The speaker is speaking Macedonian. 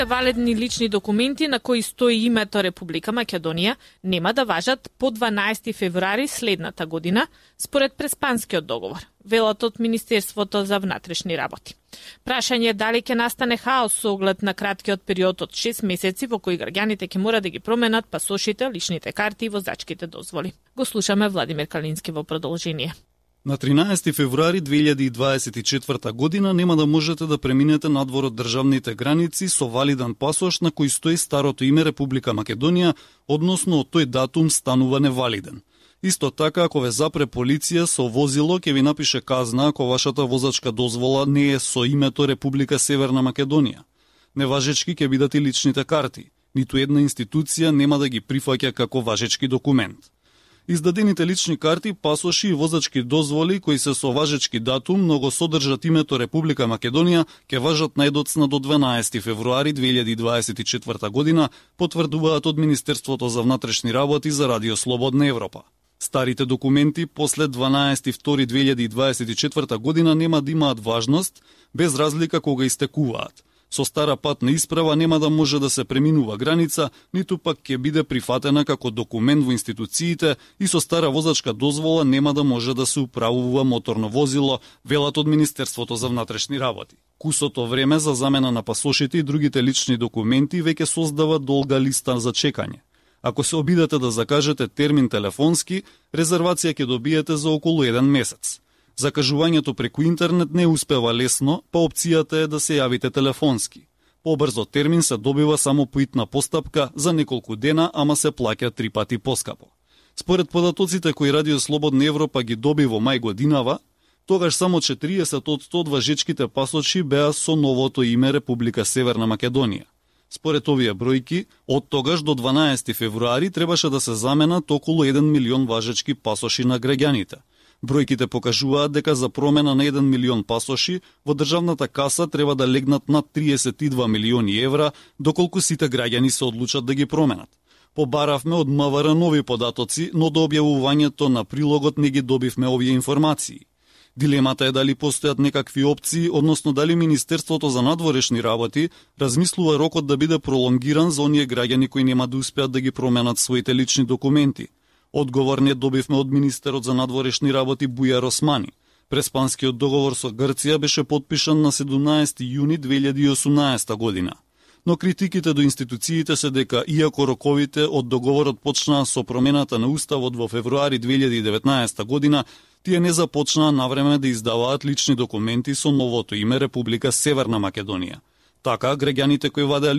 Валидни лични документи на кои стои името Република Македонија нема да важат по 12 февруари следната година, според Преспанскиот договор, велат од Министерството за внатрешни работи. Прашање е дали ќе настане хаос со оглед на краткиот период од 6 месеци во кои граѓаните ќе мора да ги променат пасошите, личните карти и возачките дозволи. Го слушаме Владимир Калински во продолжение. На 13 февруари 2024 година нема да можете да преминете надвор од државните граници со валиден пасош на кој стои старото име Република Македонија, односно од тој датум станува невалиден. Исто така, ако ве запре полиција со возило, ќе ви напише казна ако вашата возачка дозвола не е со името Република Северна Македонија. Неважечки ќе бидат и личните карти. Ниту една институција нема да ги прифаќа како важечки документ. Издадените лични карти, пасоши и возачки дозволи кои се со важечки датум, но го содржат името Република Македонија, ќе важат најдоцна до 12 февруари 2024 година, потврдуваат од Министерството за внатрешни работи за Радио Слободна Европа. Старите документи после 12.2.2024 година нема да имаат важност, без разлика кога истекуваат. Со стара патна исправа нема да може да се преминува граница, ниту пак ќе биде прифатена како документ во институциите и со стара возачка дозвола нема да може да се управува моторно возило, велат од Министерството за внатрешни работи. Кусото време за замена на пасошите и другите лични документи веќе создава долга листа за чекање. Ако се обидете да закажете термин телефонски, резервација ќе добиете за околу 1 месец. Закажувањето преку интернет не успева лесно, па опцијата е да се јавите телефонски. Побрзо термин се добива само по итна постапка за неколку дена, ама се плаќа 3 пати поскапо. Според податоците кои Радио Слободна Европа ги доби во мај годинава, тогаш само 40 од 100 важечките пасоши беа со новото име Република Северна Македонија. Според овие бројки, од тогаш до 12 февруари требаше да се заменат околу 1 милион важечки пасоши на граѓаните. Бројките покажуваат дека за промена на 1 милион пасоши во државната каса треба да легнат над 32 милиони евра, доколку сите граѓани се одлучат да ги променат. Побаравме од МВР нови податоци, но до објавувањето на прилогот не ги добивме овие информации. Дилемата е дали постојат некакви опции, односно дали Министерството за надворешни работи размислува рокот да биде пролонгиран за оние граѓани кои нема да успеат да ги променат своите лични документи. Одговор не добивме од министерот за надворешни работи Бујар Османи. Преспанскиот договор со Грција беше подпишан на 17 јуни 2018 година. Но критиките до институциите се дека, иако роковите од договорот почнаа со промената на Уставот во февруари 2019 година, тие не започнаа навреме да издаваат лични документи со новото име Република Северна Македонија. Така, граѓаните кои вадеа